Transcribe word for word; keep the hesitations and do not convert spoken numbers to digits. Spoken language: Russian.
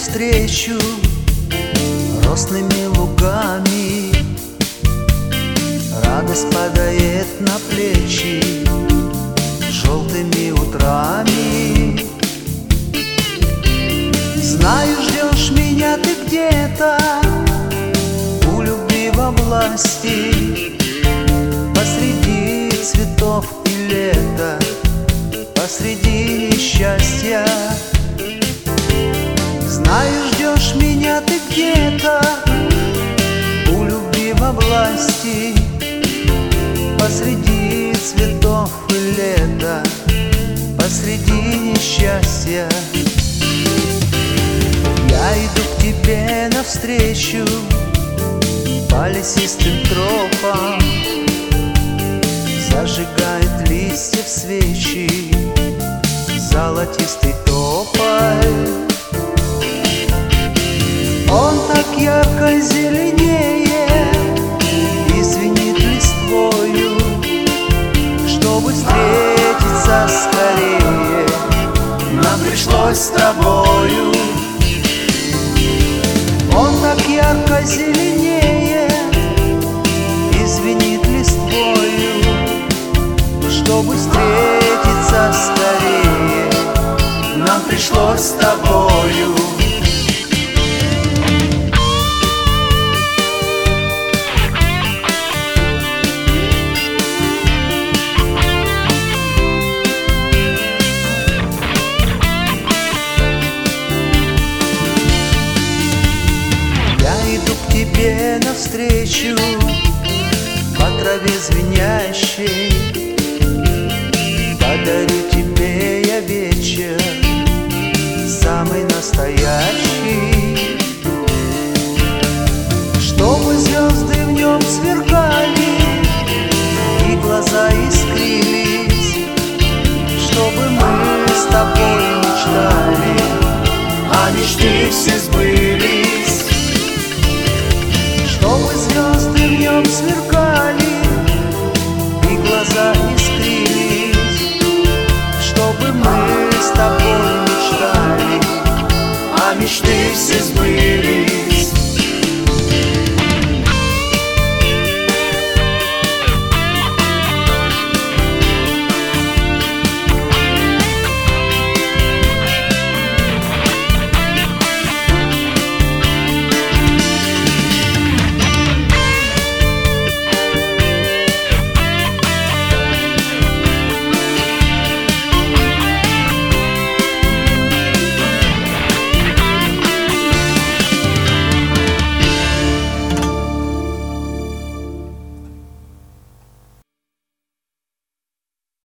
навстречу росными лугами. Радость падает на плечи желтыми утрами. Знаю, ждешь меня ты где-то у любви во власти, посреди цветов и лета, посреди несчастья. Знаю, ждешь меня ты где-то у любви во власти, посреди цветов и лета, посреди несчастья. Я иду к тебе навстречу по лесистым тропам, зажигает листьев свечи золотистый тополь. Он так ярко зеленее и звенит листвою. Чтобы встретиться скорее, нам пришлось с тобою. Он так ярко зеленее и звенит листвою. Чтобы встретиться скорее, нам пришлось с тобою. Тебе навстречу по траве звенящей, подарю тебе я вечер самый настоящий. Чтобы звезды в нем сверкали и глаза искрились, чтобы мы с тобой мечтали, а мечты все сбылись. Чтобы звезды в нем сверкали и глаза искрились, чтобы мы с тобой мечтали, а мечты все сбылись.